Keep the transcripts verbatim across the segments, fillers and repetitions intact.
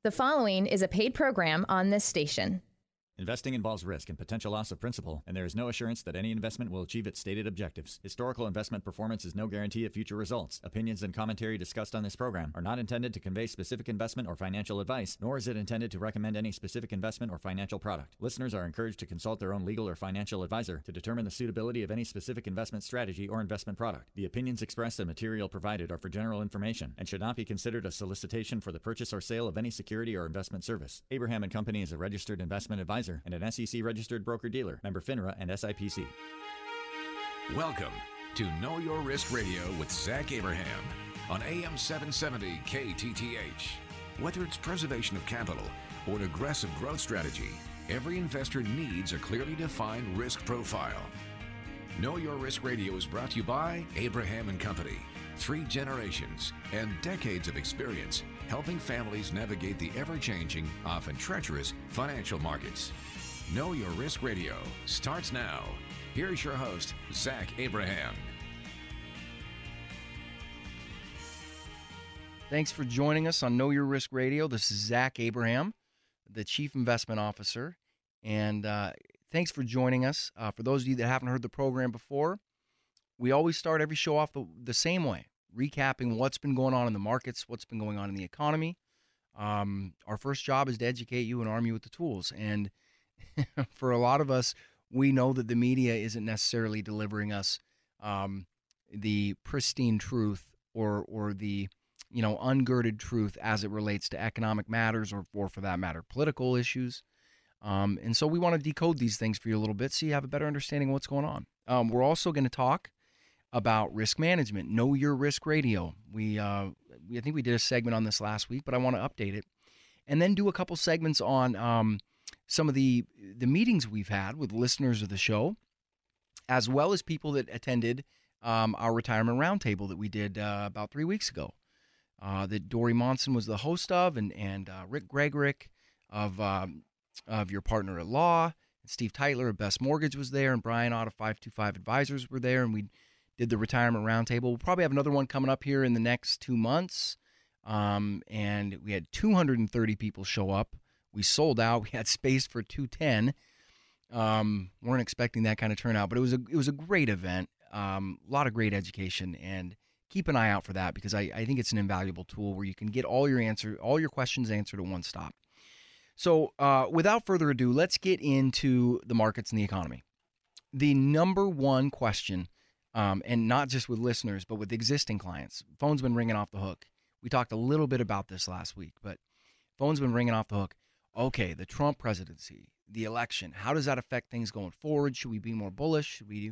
The following is a paid program on this station. Investing involves risk and potential loss of principal, and there is no assurance that any investment will achieve its stated objectives. Historical investment performance is no guarantee of future results. Opinions and commentary discussed on this program are not intended to convey specific investment or financial advice, nor is it intended to recommend any specific investment or financial product. Listeners are encouraged to consult their own legal or financial advisor to determine the suitability of any specific investment strategy or investment product. The opinions expressed and material provided are for general information and should not be considered a solicitation for the purchase or sale of any security or investment service. Abraham and Company is a registered investment advisor and an S E C-registered broker-dealer, member FINRA and S I P C. Welcome to Know Your Risk Radio with Zach Abraham on A M seven seventy K T T H. Whether it's preservation of capital or an aggressive growth strategy, every investor needs a clearly defined risk profile. Know Your Risk Radio is brought to you by Abraham and Company. Three generations and decades of experience helping families navigate the ever-changing, often treacherous financial markets. Know Your Risk Radio starts now. Here's your host, Zach Abraham. Thanks for joining us on Know Your Risk Radio. This is Zach Abraham, the Chief Investment Officer. And uh, thanks for joining us. Uh, for those of you that haven't heard the program before, we always start every show off the, the same way, recapping what's been going on in the markets, what's been going on in the economy. Um, our first job is to educate you and arm you with the tools. And for a lot of us, we know that the media isn't necessarily delivering us um, the pristine truth or or the you know ungirded truth as it relates to economic matters or, or for that matter, political issues. Um, and so we want to decode these things for you a little bit so you have a better understanding of what's going on. Um, we're also going to talk about risk management. Know Your Risk Radio. We, uh, we I think we did a segment on this last week, but I want to update it, and then do a couple segments on um, some of the the meetings we've had with listeners of the show, as well as people that attended um, our retirement roundtable that we did uh, about three weeks ago. Uh, that Dory Monson was the host of, and and uh, Rick Gregorick of um, of Your Partner at Law, and Steve Teitler of Best Mortgage was there, and Brian Ott of five two five Advisors were there, and we did the retirement roundtable. We'll probably have another one coming up here in the next two months. Um, and we had two hundred thirty people show up. We sold out. We had space for two hundred ten. Um, weren't expecting that kind of turnout, but it was a it was a great event. Um, a lot of great education, and keep an eye out for that because I, I think it's an invaluable tool where you can get all your answer all your questions answered at one stop. So, uh, without further ado, let's get into the markets and the economy. The number one question. Um, and not just with listeners, but with existing clients. Phone's been ringing off the hook. We talked a little bit about this last week, but phone's been ringing off the hook. Okay, the Trump presidency, the election, how does that affect things going forward? Should we be more bullish? Should we do?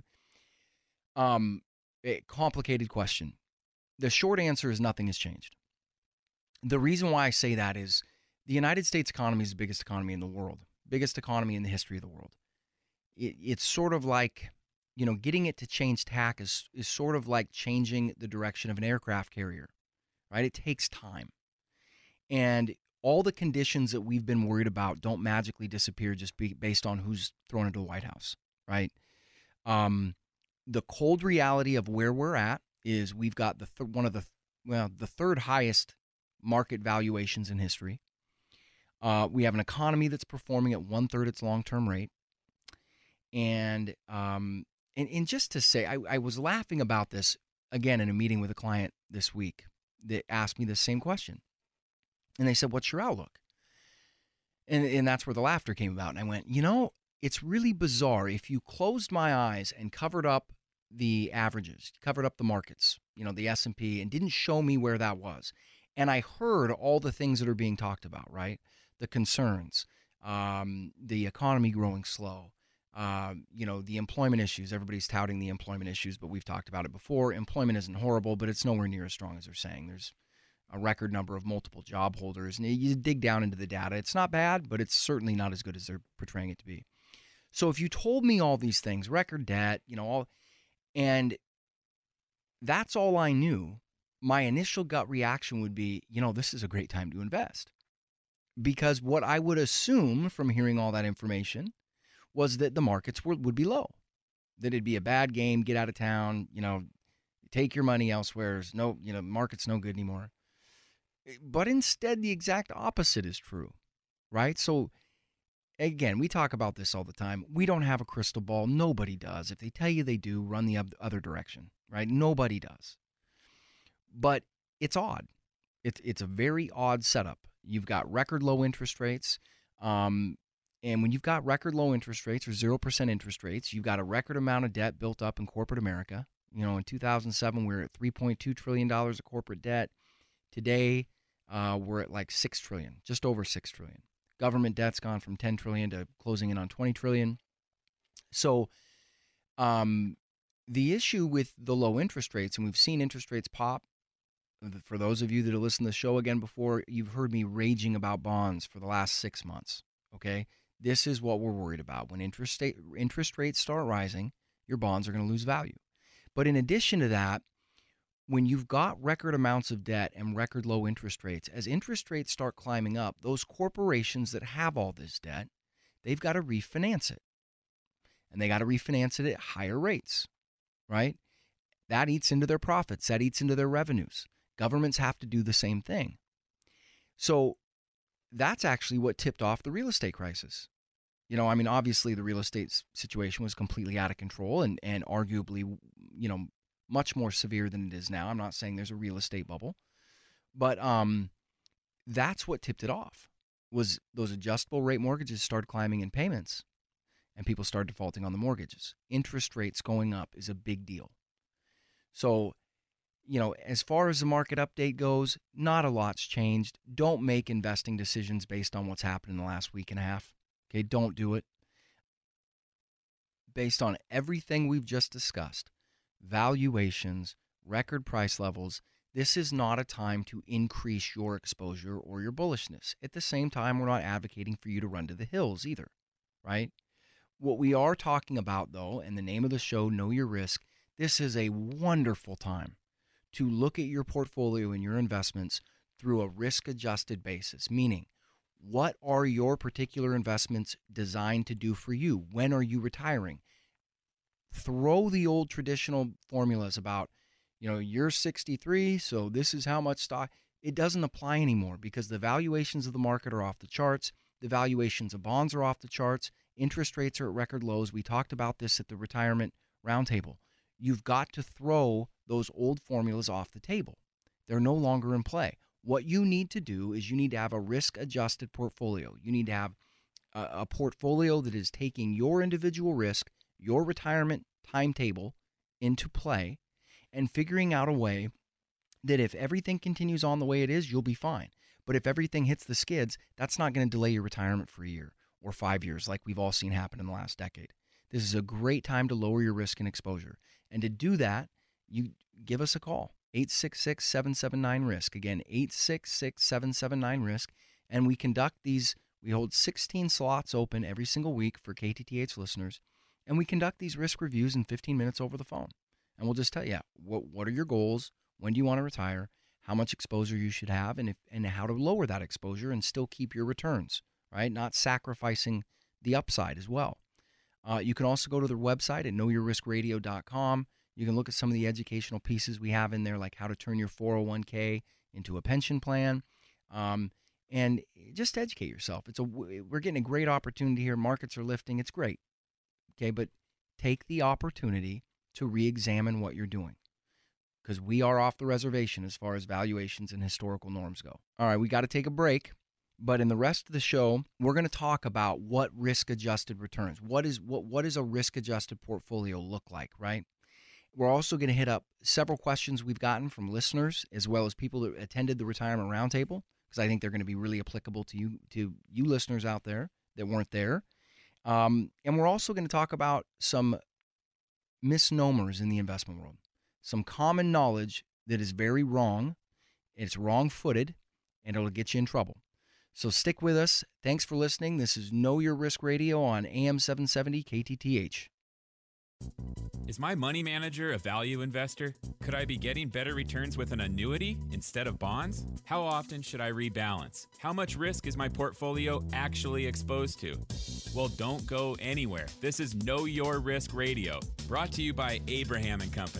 Um, a complicated question. The short answer is nothing has changed. The reason why I say that is the United States economy is the biggest economy in the world, biggest economy in the history of the world. It, it's sort of like, you know, getting it to change tack is, is sort of like changing the direction of an aircraft carrier, right? It takes time. And all the conditions that we've been worried about don't magically disappear just be based on who's thrown into the White House, right? Um, the cold reality of where we're at is we've got the th- one of the, well, the third highest market valuations in history. Uh, we have an economy that's performing at one-third its long-term rate. And, um, And, and just to say, I, I was laughing about this, again, in a meeting with a client this week that asked me the same question. And they said, what's your outlook? And, and that's where the laughter came about. And I went, you know, it's really bizarre. If you closed my eyes and covered up the averages, covered up the markets, you know, the S and P, and didn't show me where that was, and I heard all the things that are being talked about, right? The concerns, um, the economy growing slow, Uh, you know, the employment issues. Everybody's touting the employment issues, but we've talked about it before. Employment isn't horrible, but it's nowhere near as strong as they're saying. There's a record number of multiple job holders, and you dig down into the data. It's not bad, but it's certainly not as good as they're portraying it to be. So if you told me all these things, record debt, you know, all, and that's all I knew, my initial gut reaction would be, you know, this is a great time to invest. Because what I would assume from hearing all that information was that the markets were, would be low, that it'd be a bad game, get out of town, you know, take your money elsewhere. There's no, you know, market's no good anymore. But instead, the exact opposite is true, right? So again, we talk about this all the time. We don't have a crystal ball. Nobody does. If they tell you they do, run the other direction, right? Nobody does. But it's odd. It's it's a very odd setup. You've got record low interest rates. Um, and when you've got record low interest rates or zero percent interest rates, you've got a record amount of debt built up in corporate America. You know, in two thousand seven, we were at three point two trillion dollars of corporate debt. Today, uh, we're at like six trillion dollars, just over six trillion dollars. Government debt's gone from ten trillion dollars to closing in on twenty trillion dollars. So um, the issue with the low interest rates, and we've seen interest rates pop. For those of you that have listened to the show again before, you've heard me raging about bonds for the last six months, okay? This is what we're worried about. When interest, rate, interest rates start rising, your bonds are going to lose value. But in addition to that, when you've got record amounts of debt and record low interest rates, as interest rates start climbing up, those corporations that have all this debt, they've got to refinance it. And they got to refinance it at higher rates, right? That eats into their profits. That eats into their revenues. Governments have to do the same thing. So that's actually what tipped off the real estate crisis. You know, I mean, obviously the real estate situation was completely out of control and, and arguably, you know, much more severe than it is now. I'm not saying there's a real estate bubble, but um, that's what tipped it off, was those adjustable rate mortgages started climbing in payments and people started defaulting on the mortgages. Interest rates going up is a big deal. So, you know, as far as the market update goes, not a lot's changed. Don't make investing decisions based on what's happened in the last week and a half. Okay, don't do it. Based on everything we've just discussed, valuations, record price levels, this is not a time to increase your exposure or your bullishness. At the same time, we're not advocating for you to run to the hills either, right? What we are talking about, though, and the name of the show, Know Your Risk, this is a wonderful time to look at your portfolio and your investments through a risk-adjusted basis, meaning what are your particular investments designed to do for you? When are you retiring? Throw the old traditional formulas about, you know, you're sixty-three, so this is how much stock. It doesn't apply anymore because the valuations of the market are off the charts. The valuations of bonds are off the charts. Interest rates are at record lows. We talked about this at the retirement roundtable. You've got to throw those old formulas off the table. They're no longer in play. What you need to do is you need to have a risk-adjusted portfolio. You need to have a, a portfolio that is taking your individual risk, your retirement timetable into play, and figuring out a way that if everything continues on the way it is, you'll be fine. But if everything hits the skids, that's not going to delay your retirement for a year or five years like we've all seen happen in the last decade. This is a great time to lower your risk and exposure. And to do that, you give us a call, eight six six, seven seven nine, risk. Again, eight six six, seven seven nine, risk. And we conduct these, we hold sixteen slots open every single week for K T T H listeners. And we conduct these risk reviews in fifteen minutes over the phone. And we'll just tell you, what, what are your goals? When do you want to retire? How much exposure you should have, and if, and how to lower that exposure and still keep your returns, right? Not sacrificing the upside as well. Uh, you can also go to the website at know your risk radio dot com. You can look at some of the educational pieces we have in there, like how to turn your four oh one k into a pension plan, um, and just educate yourself. It's a we're getting a great opportunity here. Markets are lifting. It's great, okay? But take the opportunity to re-examine what you're doing, because we are off the reservation as far as valuations and historical norms go. All right, we got to take a break. But in the rest of the show, we're going to talk about what risk-adjusted returns, what is what what does a risk-adjusted portfolio look like, right? We're also going to hit up several questions we've gotten from listeners as well as people that attended the Retirement Roundtable, because I think they're going to be really applicable to you to you listeners out there that weren't there. Um, and we're also going to talk about some misnomers in the investment world, some common knowledge that is very wrong, it's wrong-footed, and it'll get you in trouble. So stick with us. Thanks for listening. This is Know Your Risk Radio on A M seven seventy K T T H. Is my money manager a value investor? Could I be getting better returns with an annuity instead of bonds? How often should I rebalance? How much risk is my portfolio actually exposed to? Well, don't go anywhere. This is Know Your Risk Radio, brought to you by Abraham and Company.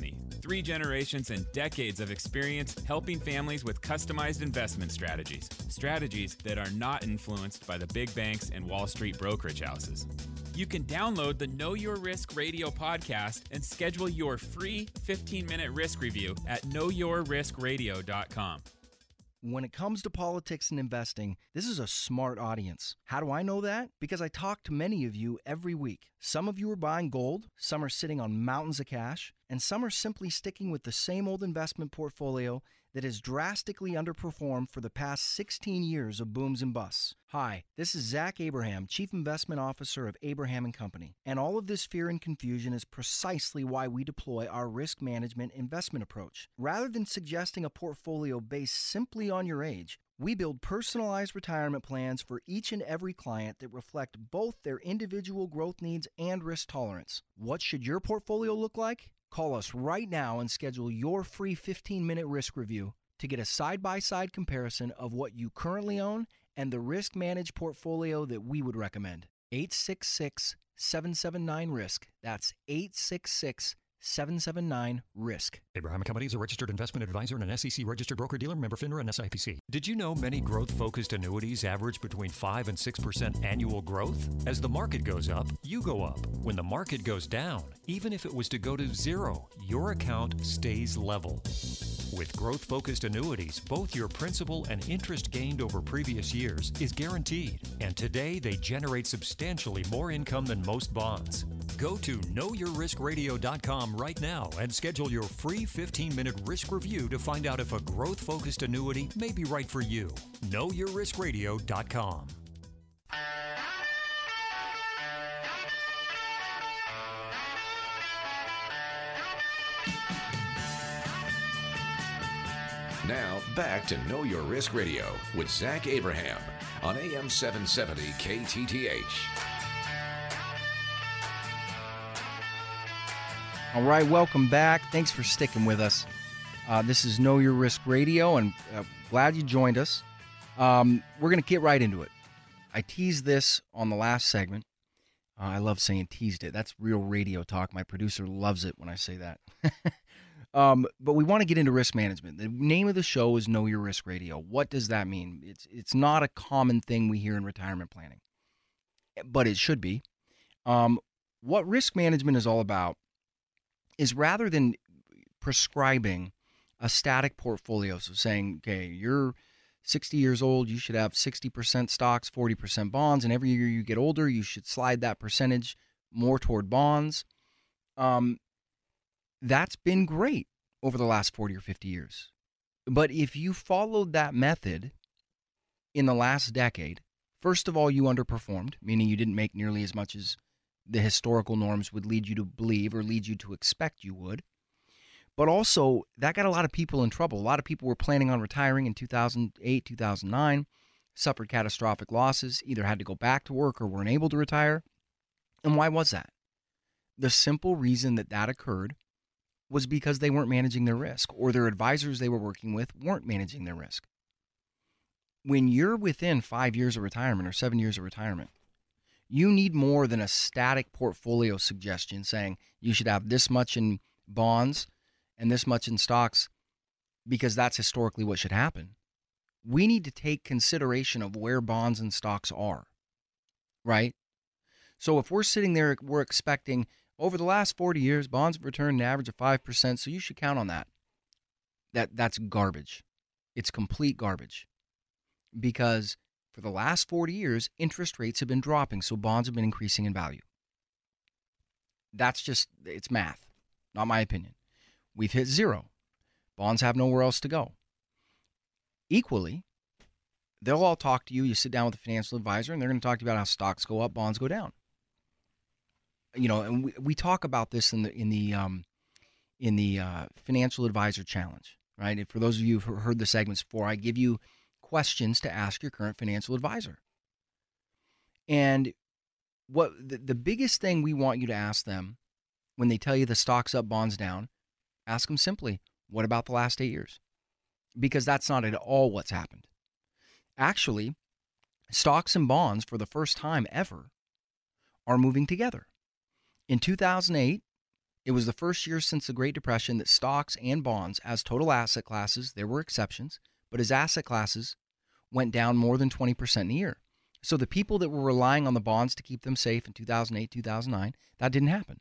three generations and decades of experience helping families with customized investment strategies. Strategies that are not influenced by the big banks and Wall Street brokerage houses. You can download the Know Your Risk Radio podcast and schedule your free fifteen-minute risk review at know your risk radio dot com. When it comes to politics and investing, this is a smart audience. How do I know that? Because I talk to many of you every week. Some of you are buying gold, some are sitting on mountains of cash, and some are simply sticking with the same old investment portfolio that has drastically underperformed for the past sixteen years of booms and busts. Hi, this is Zach Abraham, Chief Investment Officer of Abraham and Company. And all of this fear and confusion is precisely why we deploy our risk management investment approach. Rather than suggesting a portfolio based simply on your age, we build personalized retirement plans for each and every client that reflect both their individual growth needs and risk tolerance. What should your portfolio look like? Call us right now and schedule your free fifteen-minute risk review to get a side-by-side comparison of what you currently own and the risk-managed portfolio that we would recommend. eight six six, seven seven nine, RISK. That's eight six six, seven seven nine, RISK. Abraham and Company is a registered investment advisor and an S E C registered broker-dealer, member FINRA and S I P C. Did you know many growth-focused annuities average between five and six percent annual growth? As the market goes up, you go up. When the market goes down, even if it was to go to zero, your account stays level. With growth-focused annuities, both your principal and interest gained over previous years is guaranteed, and today they generate substantially more income than most bonds. Go to know your risk radio dot com right now and schedule your free fifteen-minute risk review to find out if a growth-focused annuity may be right for you. know your risk radio dot com. Now, back to Know Your Risk Radio with Zach Abraham on A M seven seventy K T T H. All right, welcome back. Thanks for sticking with us. Uh, this is Know Your Risk Radio, and uh, glad you joined us. Um, we're going to get right into it. I teased this on the last segment. Uh, I love saying teased it. That's real radio talk. My producer loves it when I say that. Um, but we want to get into risk management. The name of the show is Know Your Risk Radio. What does that mean? It's it's not a common thing we hear in retirement planning, but it should be. Um, what risk management is all about is rather than prescribing a static portfolio, so saying, okay, you're sixty years old, you should have sixty percent stocks, forty percent bonds, and every year you get older, you should slide that percentage more toward bonds. Um, That's been great over the last forty or fifty years. But if you followed that method in the last decade, first of all, you underperformed, meaning you didn't make nearly as much as the historical norms would lead you to believe or lead you to expect you would. But also, that got a lot of people in trouble. A lot of people were planning on retiring in two thousand eight, two thousand nine, suffered catastrophic losses, either had to go back to work or weren't able to retire. And why was that? The simple reason that that occurred was because they weren't managing their risk, or their advisors they were working with weren't managing their risk. When you're within five years of retirement or seven years of retirement, you need more than a static portfolio suggestion saying you should have this much in bonds and this much in stocks because that's historically what should happen. We need to take consideration of where bonds and stocks are, right? So if we're sitting there, we're expecting over the last forty years, bonds have returned an average of five percent, so you should count on that. That that's garbage. It's complete garbage. Because for the last forty years, interest rates have been dropping, so bonds have been increasing in value. That's just, it's math, not my opinion. We've hit zero. Bonds have nowhere else to go. Equally, they'll all talk to you. You sit down with a financial advisor, and they're going to talk to you about how stocks go up, bonds go down. You know, and we, we talk about this in the in the um, in the uh, Financial Advisor Challenge, right? And for those of you who've heard the segments before, I give you questions to ask your current financial advisor. And what the, the biggest thing we want you to ask them when they tell you the stock's up, bonds down, ask them simply, what about the last eight years? Because that's not at all what's happened. Actually, stocks and bonds, for the first time ever, are moving together. In two thousand eight, It was the first year since the Great Depression that stocks and bonds, as total asset classes, there were exceptions, but as asset classes, went down more than twenty percent in a year. So the people that were relying on the bonds to keep them safe in two thousand eight, two thousand nine, that didn't happen.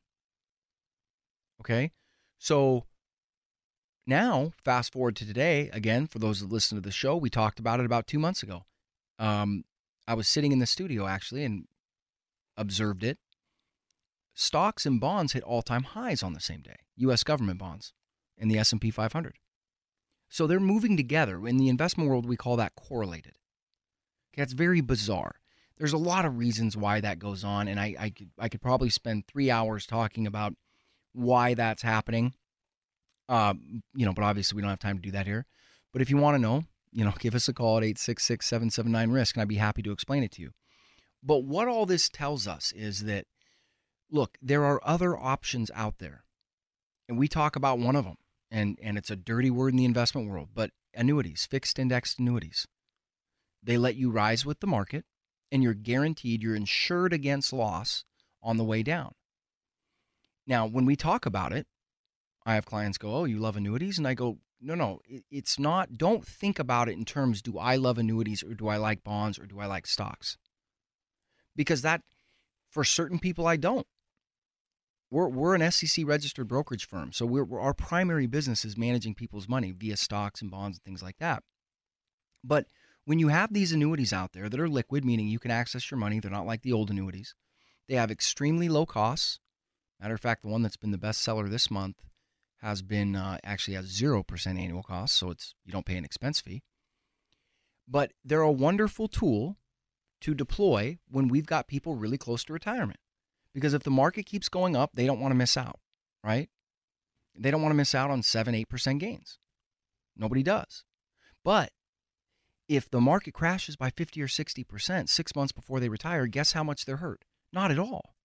Okay? So now, fast forward to today, again, for those that listen to the show, we talked about it about two months ago. Um, I was sitting in the studio, actually, and observed it. Stocks and bonds hit all-time highs on the same day, U S government bonds and the S and P five hundred. So they're moving together. In the investment world, we call that correlated. Okay, that's very bizarre. There's a lot of reasons why that goes on, and I, I, could, I could probably spend three hours talking about why that's happening. Uh, you know, but obviously we don't have time to do that here. But if you want to know, you know, give us a call at eight six six, seven seven nine, risk, and I'd be happy to explain it to you. But what all this tells us is that, look, there are other options out there, and we talk about one of them, and, and it's a dirty word in the investment world, but annuities, fixed indexed annuities. They let you rise with the market, and you're guaranteed, you're insured against loss on the way down. Now, when we talk about it, I have clients go, oh, you love annuities? And I go, no, no, it's not. Don't think about it in terms, do I love annuities or do I like bonds or do I like stocks? Because that, for certain people, I don't. We're we're an S E C registered brokerage firm, so we're, we're our primary business is managing people's money via stocks and bonds and things like that. But when you have these annuities out there that are liquid, meaning you can access your money, they're not like the old annuities. They have extremely low costs. Matter of fact, the one that's been the best seller this month has been uh, actually has zero percent annual cost, so it's you don't pay an expense fee. But they're a wonderful tool to deploy when we've got people really close to retirement. Because if the market keeps going up, they don't want to miss out, right? They don't want to miss out on seven, eight percent gains. Nobody does. But if the market crashes by fifty or sixty percent six months before they retire, guess how much they're hurt? Not at all.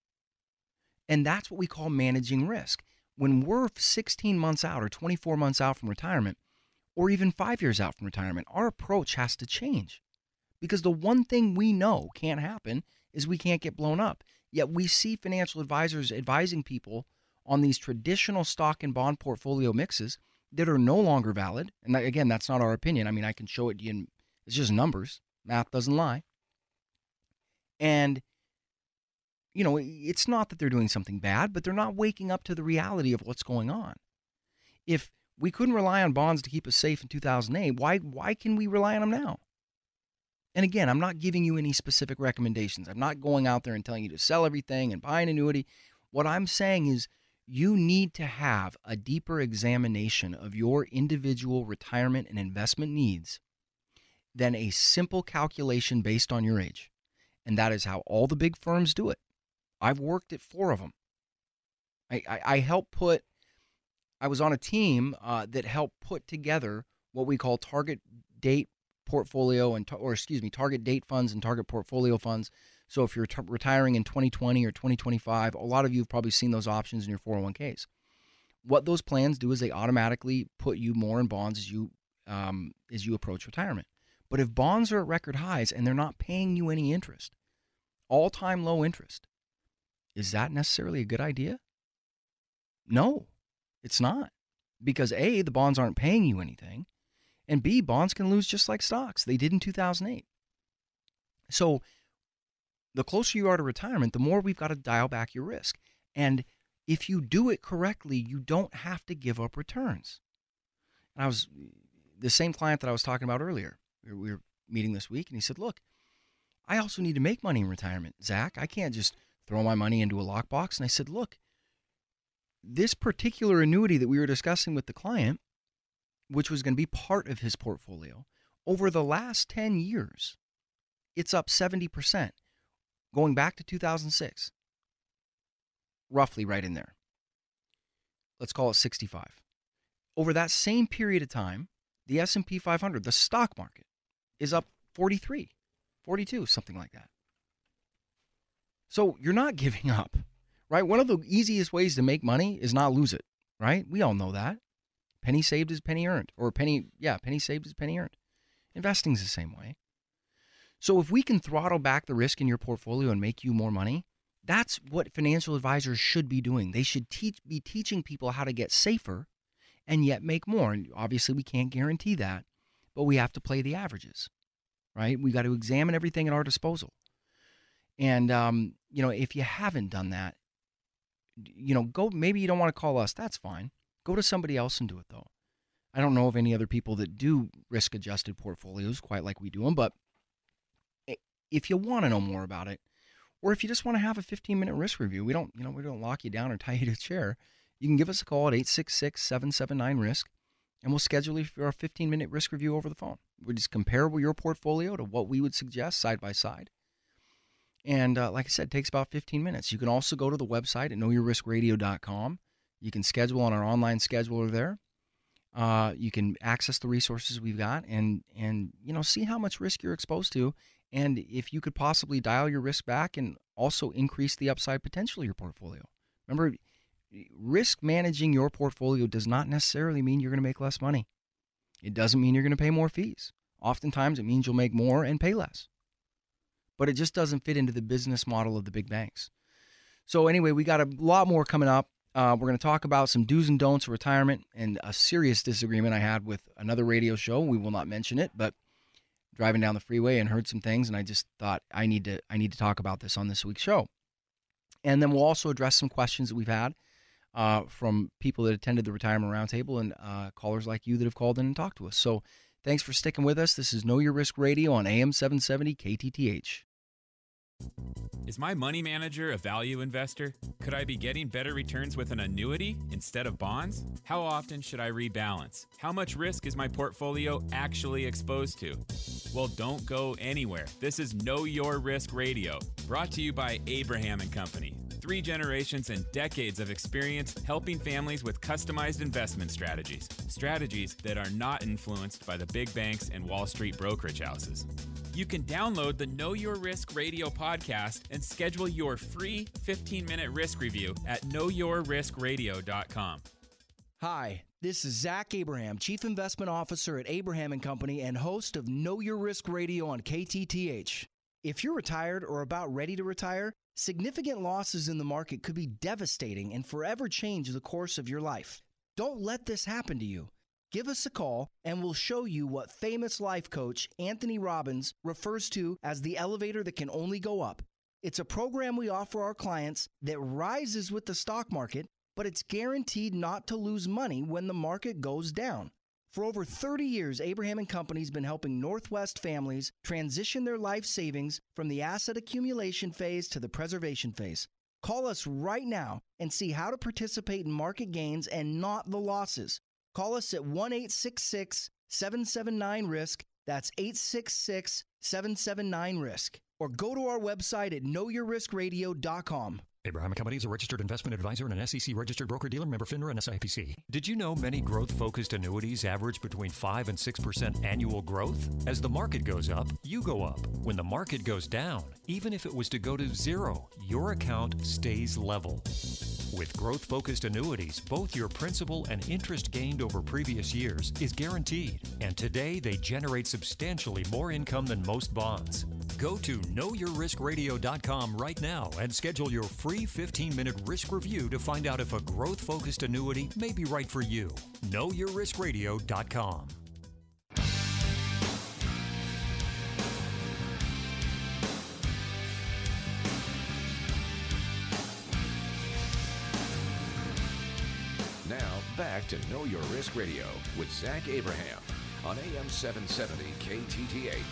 And that's what we call managing risk. When we're sixteen months out or twenty-four months out from retirement, or even five years out from retirement, our approach has to change. Because the one thing we know can't happen is we can't get blown up. Yet we see financial advisors advising people on these traditional stock and bond portfolio mixes that are no longer valid. And that, again, that's not our opinion. I mean, I can show it to you in, it's just numbers. Math doesn't lie. And you know, it's not that they're doing something bad, but they're not waking up to the reality of what's going on. If we couldn't rely on bonds to keep us safe in two thousand eight, why why can we rely on them now? And again, I'm not giving you any specific recommendations. I'm not going out there and telling you to sell everything and buy an annuity. What I'm saying is you need to have a deeper examination of your individual retirement and investment needs than a simple calculation based on your age. And that is how all the big firms do it. I've worked at four of them. I, I, I helped put, I was on a team uh, that helped put together what we call target date portfolio and, or excuse me, target date funds and target portfolio funds. So if you're t- retiring in twenty twenty or twenty twenty-five, a lot of you have probably seen those options in your four oh one k's. What those plans do is they automatically put you more in bonds as you um, as you approach retirement. But if bonds are at record highs and they're not paying you any interest, all-time low interest, is that necessarily a good idea? No, it's not. Because A, the bonds aren't paying you anything, and B, bonds can lose just like stocks. They did in two thousand eight. So the closer you are to retirement, the more we've got to dial back your risk. And if you do it correctly, you don't have to give up returns. And I was, the same client that I was talking about earlier, we were meeting this week, and he said, look, I also need to make money in retirement, Zach. I can't just throw my money into a lockbox. And I said, look, this particular annuity that we were discussing with the client, which was going to be part of his portfolio, over the last ten years, it's up seventy percent, going back to two thousand six, roughly right in there. Let's call it sixty-five. Over that same period of time, the S and P five hundred, the stock market, is up forty-three, forty-two, something like that. So you're not giving up, right? One of the easiest ways to make money is not lose it, right? We all know that. Penny saved is penny earned, or penny, yeah, penny saved is penny earned. Investing is the same way. So if we can throttle back the risk in your portfolio and make you more money, That's what financial advisors should be doing. They should teach, be teaching people how to get safer and yet make more. And obviously we can't guarantee that, but we have to play the averages, right? We got to examine everything at our disposal. And, um, you know, if you haven't done that, you know, go, maybe you don't want to call us. That's fine. Go to somebody else and do it, though. I don't know of any other people that do risk-adjusted portfolios quite like we do them, but if you want to know more about it, or if you just want to have a fifteen-minute risk review, we don't, you know, we don't lock you down or tie you to a chair. You can give us a call at eight six six, seven seven nine, risk, and we'll schedule you for a fifteen-minute risk review over the phone. We just compare your portfolio to what we would suggest side by side. And uh, like I said, it takes about fifteen minutes. You can also go to the website at know your risk radio dot com. You can schedule on our online scheduler there. Uh, you can access the resources we've got and, and, you know, see how much risk you're exposed to. And if you could possibly dial your risk back and also increase the upside potential of your portfolio. Remember, risk managing your portfolio does not necessarily mean you're going to make less money. It doesn't mean you're going to pay more fees. Oftentimes, it means you'll make more and pay less. But it just doesn't fit into the business model of the big banks. So anyway, we got a lot more coming up. Uh, we're going to talk about some do's and don'ts of retirement and a serious disagreement I had with another radio show. We will not mention it, but driving down the freeway and heard some things, and I just thought I need to I need to talk about this on this week's show. And then we'll also address some questions that we've had uh, from people that attended the Retirement Roundtable and uh, callers like you that have called in and talked to us. So thanks for sticking with us. This is Know Your Risk Radio on A M seven seventy K T T H. Is my money manager a value investor? Could I be getting better returns with an annuity instead of bonds? How often should I rebalance? How much risk is my portfolio actually exposed to? Well, don't go anywhere. This is Know Your Risk Radio, brought to you by Abraham and Company. Three generations and decades of experience helping families with customized investment strategies. Strategies that are not influenced by the big banks and Wall Street brokerage houses. You can download the Know Your Risk Radio podcast and schedule your free fifteen-minute risk review at know your risk radio dot com. Hi, this is Zach Abraham, Chief Investment Officer at Abraham and Company and host of Know Your Risk Radio on K T T H. If you're retired or about ready to retire, significant losses in the market could be devastating and forever change the course of your life. Don't let this happen to you. Give us a call and we'll show you what famous life coach Anthony Robbins refers to as the elevator that can only go up. It's a program we offer our clients that rises with the stock market, but it's guaranteed not to lose money when the market goes down. For over thirty years, Abraham and Company's been helping Northwest families transition their life savings from the asset accumulation phase to the preservation phase. Call us right now and see how to participate in market gains and not the losses. Call us at one eight six six, seven seven nine, risk. That's eight six six, seven seven nine, risk. Or go to our website at know your risk radio dot com. Abraham and Company is a registered investment advisor and an S E C registered broker-dealer, member FINRA and S I P C. Did you know many growth-focused annuities average between five and six percent annual growth? As the market goes up, you go up. When the market goes down, even if it was to go to zero, your account stays level. With growth-focused annuities, both your principal and interest gained over previous years is guaranteed, and today they generate substantially more income than most bonds. Go to know your risk radio dot com right now and schedule your free fifteen-minute risk review to find out if a growth-focused annuity may be right for you. know your risk radio dot com. Back to Know Your Risk Radio with Zach Abraham on A M seven seventy K T T H.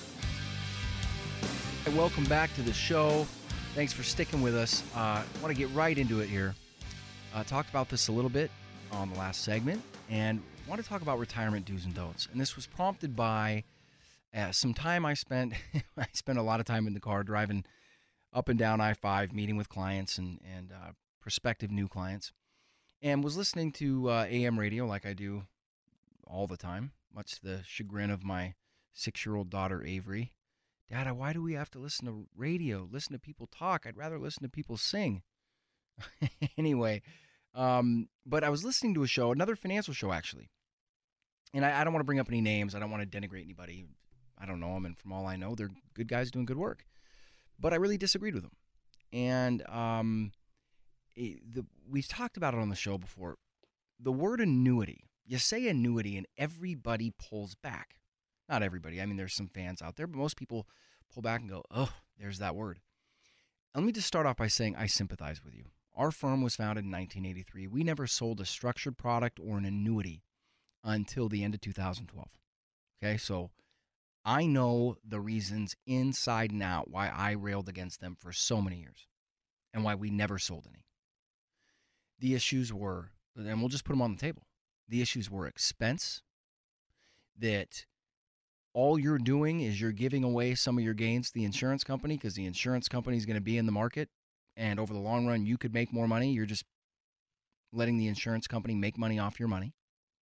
Hey, welcome back to the show. Thanks for sticking with us. I uh, want to get right into it here. Uh, talked about this a little bit on the last segment, and want to talk about retirement do's and don'ts. And this was prompted by uh, some time I spent. I spent a lot of time in the car driving up and down I five, meeting with clients and, and uh, prospective new clients. And was listening to uh, A M radio like I do all the time, much to the chagrin of my six-year-old daughter, Avery. Dad, why do we have to listen to radio, listen to people talk? I'd rather listen to people sing. Anyway, um, but I was listening to a show, another financial show, actually. And I, I don't want to bring up any names. I don't want to denigrate anybody. I don't know them, and from all I know, they're good guys doing good work. But I really disagreed with them. And um, it, the, we've talked about it on the show before. The word annuity, you say annuity and everybody pulls back. Not everybody. I mean, there's some fans out there, but most people pull back and go, oh, there's that word. Let me just start off by saying I sympathize with you. Our firm was founded in nineteen eighty-three. We never sold a structured product or an annuity until the end of two thousand twelve. Okay, so I know the reasons inside and out why I railed against them for so many years and why we never sold any. The issues were, and we'll just put them on the table. The issues were expense, that all you're doing is you're giving away some of your gains to the insurance company because the insurance company is going to be in the market, and over the long run, you could make more money. You're just letting the insurance company make money off your money.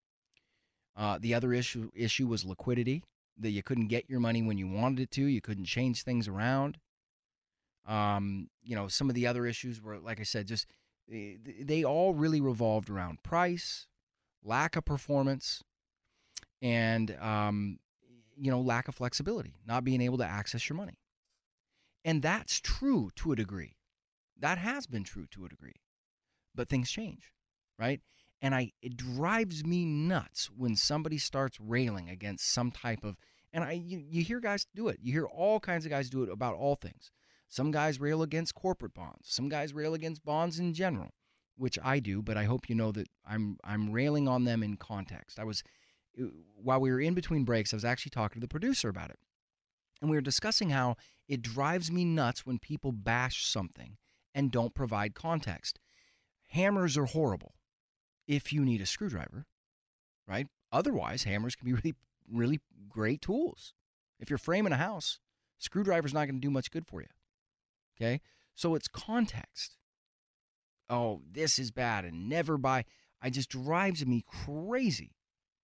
Uh, the other issue issue was liquidity, that you couldn't get your money when you wanted it to. You couldn't change things around. Um, you know, some of the other issues were, like I said, just they, they all really revolved around price, lack of performance, and, um, you know, lack of flexibility, not being able to access your money. And that's true to a degree. That has been true to a degree. But things change, right? And I it drives me nuts when somebody starts railing against some type of, and I you, you hear guys do it. You hear all kinds of guys do it about all things. Some guys rail against corporate bonds. Some guys rail against bonds in general, which I do, but I hope you know that I'm I'm railing on them in context. I was, while we were in between breaks, I was actually talking to the producer about it. And we were discussing how it drives me nuts when people bash something and don't provide context. Hammers are horrible if you need a screwdriver, right? Otherwise, hammers can be really, really great tools. If you're framing a house, screwdriver's not going to do much good for you, okay? So it's context. Oh, this is bad, and never buy. It just drives me crazy.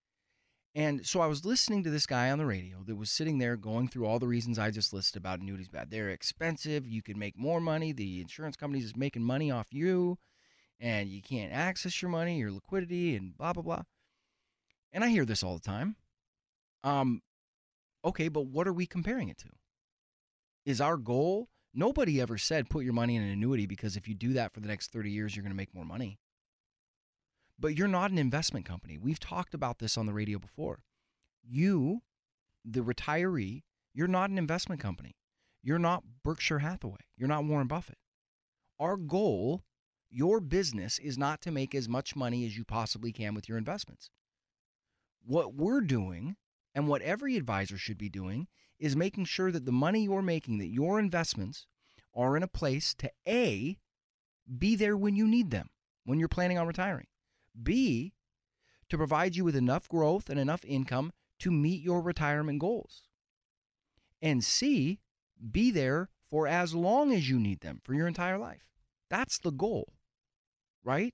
And so I was listening to this guy on the radio that was sitting there going through all the reasons I just listed about annuities bad. They're expensive. You can make more money. The insurance companies is making money off you, and you can't access your money, your liquidity, and blah, blah, blah. And I hear this all the time. Um, okay, but what are we comparing it to? Is our goal? Nobody ever said put your money in an annuity because if you do that for the next thirty years, you're going to make more money. But you're not an investment company. We've talked about this on the radio before. You, the retiree, you're not an investment company. You're not Berkshire Hathaway. You're not Warren Buffett. Our goal, your business, is not to make as much money as you possibly can with your investments. What we're doing, and what every advisor should be doing, is making sure that the money you're making, that your investments are in a place to A, be there when you need them, when you're planning on retiring. B, to provide you with enough growth and enough income to meet your retirement goals. And C, be there for as long as you need them for your entire life. That's the goal, right?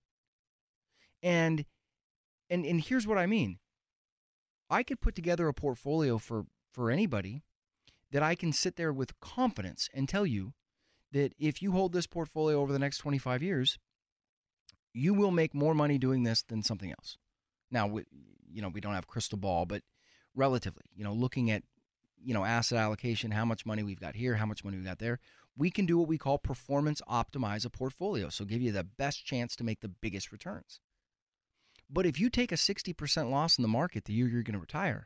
And and and here's what I mean. I could put together a portfolio for, for anybody that I can sit there with confidence and tell you that if you hold this portfolio over the next twenty-five years, you will make more money doing this than something else. Now, we, you know, we don't have crystal ball, but relatively, you know, looking at, you know, asset allocation, how much money we've got here, how much money we've got there, we can do what we call performance optimize a portfolio. So give you the best chance to make the biggest returns. But if you take a sixty percent loss in the market the year you're going to retire,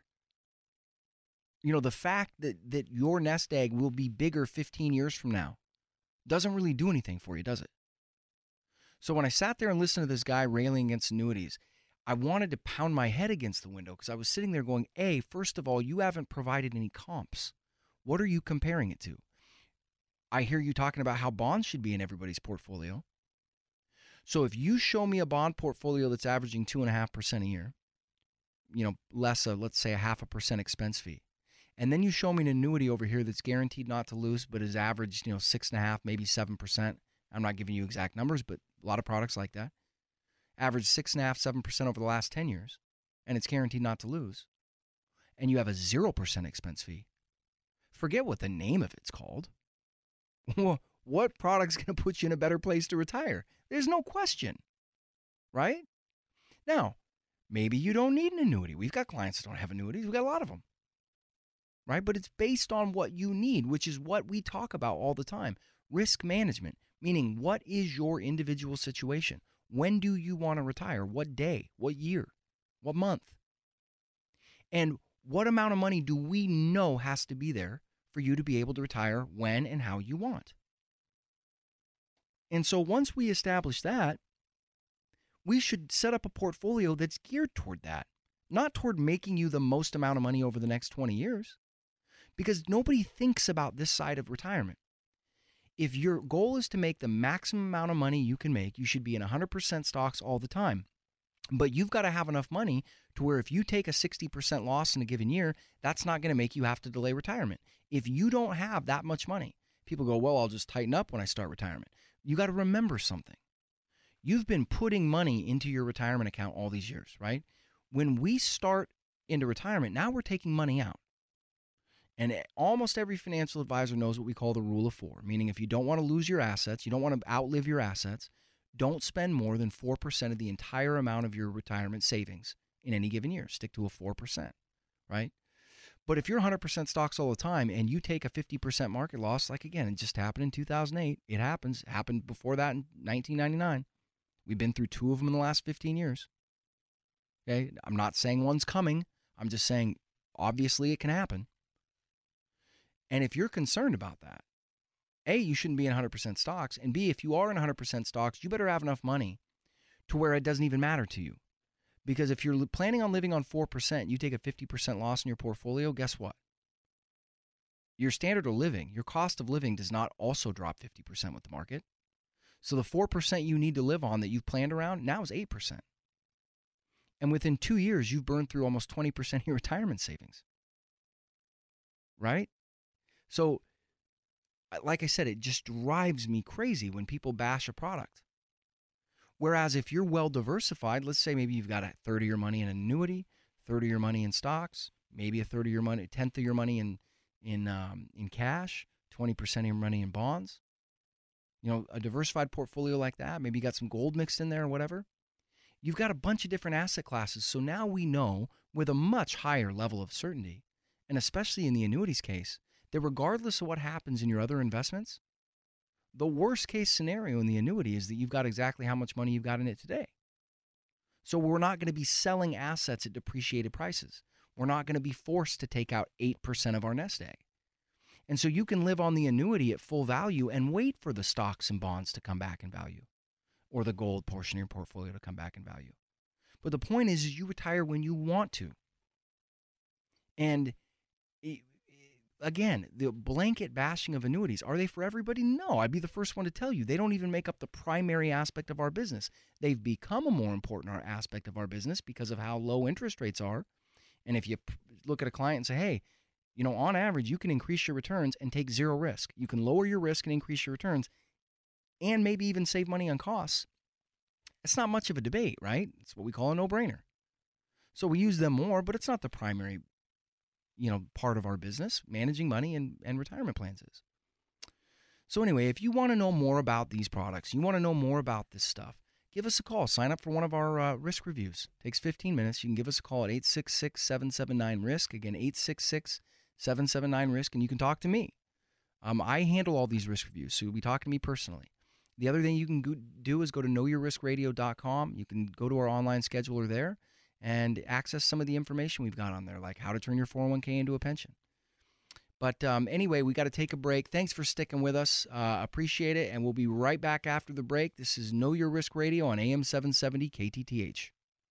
you know, the fact that, that your nest egg will be bigger fifteen years from now doesn't really do anything for you, does it? So when I sat there and listened to this guy railing against annuities, I wanted to pound my head against the window because I was sitting there going, A, first of all, you haven't provided any comps. What are you comparing it to? I hear you talking about how bonds should be in everybody's portfolio. So if you show me a bond portfolio that's averaging two point five percent a year, you know, less, a, let's say a half a percent expense fee, and then you show me an annuity over here that's guaranteed not to lose but is averaged, you know, six point five, maybe seven percent. I'm not giving you exact numbers, but a lot of products like that average six point five, seven percent over the last ten years, and it's guaranteed not to lose, and you have a zero percent expense fee. Forget what the name of it's called. What product's going to put you in a better place to retire? There's no question, right? Now, maybe you don't need an annuity. We've got clients that don't have annuities. We've got a lot of them, right? But it's based on what you need, which is what we talk about all the time. Risk management. Meaning, what is your individual situation? When do you want to retire? What day? What year? What month? And what amount of money do we know has to be there for you to be able to retire when and how you want? And so once we establish that, we should set up a portfolio that's geared toward that, not toward making you the most amount of money over the next twenty years, because nobody thinks about this side of retirement. If your goal is to make the maximum amount of money you can make, you should be in one hundred percent stocks all the time. But you've got to have enough money to where if you take a sixty percent loss in a given year, that's not going to make you have to delay retirement. If you don't have that much money, people go, well, I'll just tighten up when I start retirement. You got to remember something. You've been putting money into your retirement account all these years, right? When we start into retirement, now we're taking money out. And almost every financial advisor knows what we call the rule of four, meaning if you don't want to lose your assets, you don't want to outlive your assets, don't spend more than four percent of the entire amount of your retirement savings in any given year. Stick to a four percent, right? But if you're one hundred percent stocks all the time and you take a fifty percent market loss, like again, it just happened in two thousand eight. It happens. It happened before that in nineteen ninety-nine. We've been through two of them in the last fifteen years. Okay, I'm not saying one's coming. I'm just saying, obviously, it can happen. And if you're concerned about that, A, you shouldn't be in one hundred percent stocks. And B, if you are in one hundred percent stocks, you better have enough money to where it doesn't even matter to you. Because if you're planning on living on four percent, you take a fifty percent loss in your portfolio, guess what? Your standard of living, your cost of living does not also drop fifty percent with the market. So the four percent you need to live on that you've planned around now is eight percent. And within two years, you've burned through almost twenty percent of your retirement savings. Right? So, like I said, it just drives me crazy when people bash a product. Whereas if you're well diversified, let's say maybe you've got a third of your money in an annuity, a third of your money in stocks, maybe a third of your money, a tenth of your money in in um, in cash, twenty percent of your money in bonds. You know, a diversified portfolio like that, maybe you got some gold mixed in there or whatever. You've got a bunch of different asset classes. So now we know with a much higher level of certainty, and especially in the annuities case, that regardless of what happens in your other investments, the worst case scenario in the annuity is that you've got exactly how much money you've got in it today. So we're not going to be selling assets at depreciated prices. We're not going to be forced to take out eight percent of our nest egg. And so you can live on the annuity at full value and wait for the stocks and bonds to come back in value, or the gold portion of your portfolio to come back in value. But the point is, is you retire when you want to. And it, again, the blanket bashing of annuities, are they for everybody? No, I'd be the first one to tell you. They don't even make up the primary aspect of our business. They've become a more important aspect of our business because of how low interest rates are. And if you look at a client and say, hey, you know, on average, you can increase your returns and take zero risk. You can lower your risk and increase your returns and maybe even save money on costs. It's not much of a debate, right? It's what we call a no-brainer. So we use them more, but it's not the primary you know, part of our business. Managing money and, and retirement plans is. So anyway, if you want to know more about these products, you want to know more about this stuff, give us a call. Sign up for one of our uh, risk reviews. It takes fifteen minutes. You can give us a call at eight six six, seven seven nine, risk. Again, eight six six, seven seven nine, risk, and you can talk to me. Um, I handle all these risk reviews, so you'll be talking to me personally. The other thing you can go, do is go to know your risk radio dot com. You can go to our online scheduler there and access some of the information we've got on there, like how to turn your four oh one k into a pension. But um, anyway, we got to take a break. Thanks for sticking with us. Uh, appreciate it, and we'll be right back after the break. This is Know Your Risk Radio on A M seven seventy K T T H.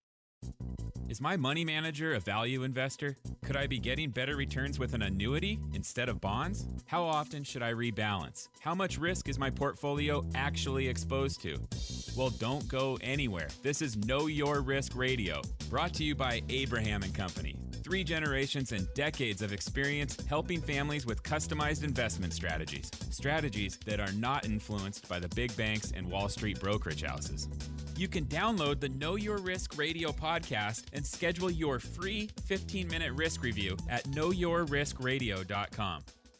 Is my money manager a value investor? Could I be getting better returns with an annuity instead of bonds? How often should I rebalance? How much risk is my portfolio actually exposed to? Well, don't go anywhere. This is Know Your Risk Radio, brought to you by Abraham and Company. Three generations and decades of experience helping families with customized investment strategies. Strategies that are not influenced by the big banks and Wall Street brokerage houses. You can download the Know Your Risk Radio podcast and schedule your free fifteen minute risk review at know your risk radio dot com.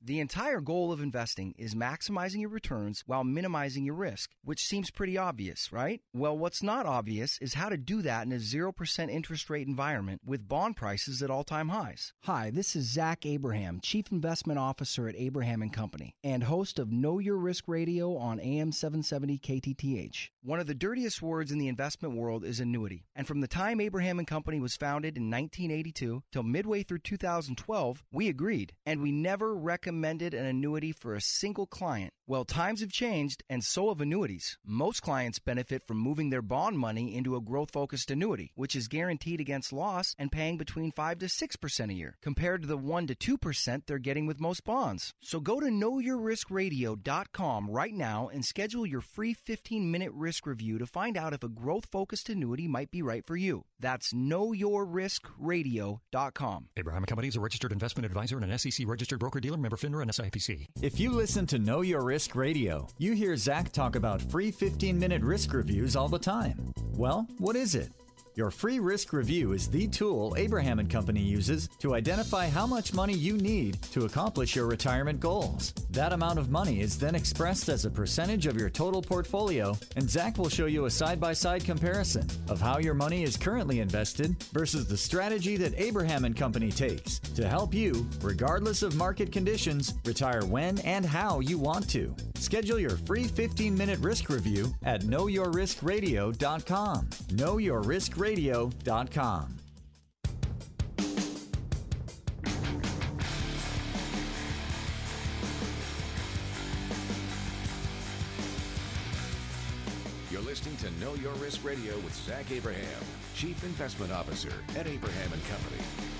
The entire goal of investing is maximizing your returns while minimizing your risk, which seems pretty obvious, right? Well, what's not obvious is how to do that in a zero percent interest rate environment with bond prices at all-time highs. Hi, this is Zach Abraham, Chief Investment Officer at Abraham and Company, and host of Know Your Risk Radio on A M seven seventy K T T H. One of the dirtiest words in the investment world is annuity. And from the time Abraham and Company was founded in nineteen eighty-two till midway through two thousand twelve, we agreed, and we never recommended an annuity for a single client. Well, times have changed, and so have annuities. Most clients benefit from moving their bond money into a growth-focused annuity, which is guaranteed against loss and paying between five to six percent a year, compared to the one to two percent they're getting with most bonds. So go to know your risk radio dot com right now and schedule your free fifteen minute risk review to find out if a growth-focused annuity might be right for you. That's know your risk radio dot com. Abraham and Company is a registered investment advisor and an S E C registered broker-dealer, member FINRA and S I P C. If you listen to Know Your Risk Radio, you hear Zach talk about free fifteen minute risk reviews all the time. Well, what is it? Your free risk review is the tool Abraham and Company uses to identify how much money you need to accomplish your retirement goals. That amount of money is then expressed as a percentage of your total portfolio, and Zach will show you a side-by-side comparison of how your money is currently invested versus the strategy that Abraham and Company takes to help you, regardless of market conditions, retire when and how you want to. Schedule your free fifteen minute risk review at know your risk radio dot com. know your risk radio dot com. You're listening to Know Your Risk Radio with Zach Abraham, Chief Investment Officer at Abraham and Company.